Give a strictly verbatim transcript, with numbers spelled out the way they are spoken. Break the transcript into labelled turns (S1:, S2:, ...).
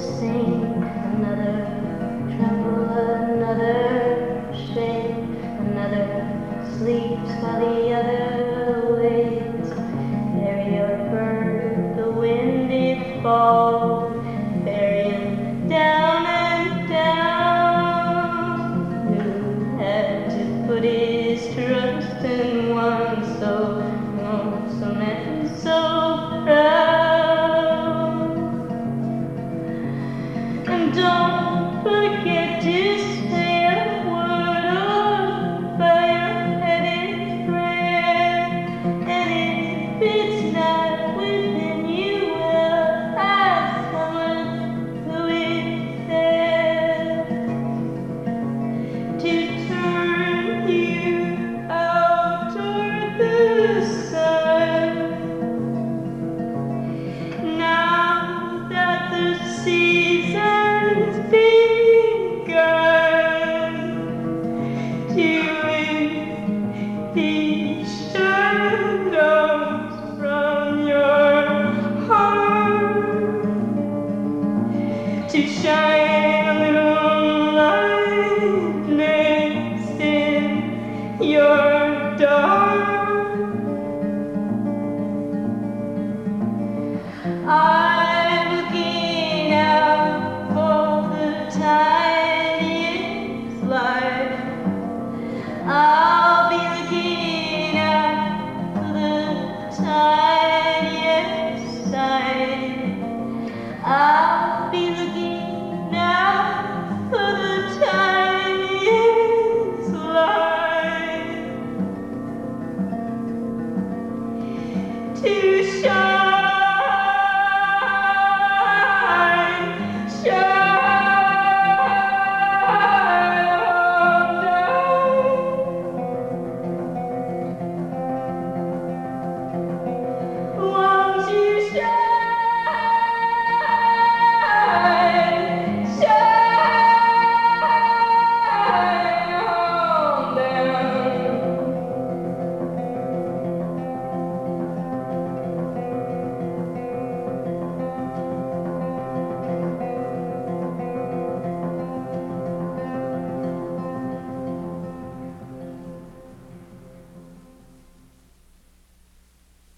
S1: sing, another tremble, another shake, another sleeps while the other wakes. Bury your bird, the wind it falls, bury it down and down. Who had to put his trust in one so lonesome and so proud? And don't forget to say a word over your headed friend. And if it's not within you, well, ask someone who is there to turn you out toward the sun. Now that the season's begun, to lift these shadows from your heart, to shine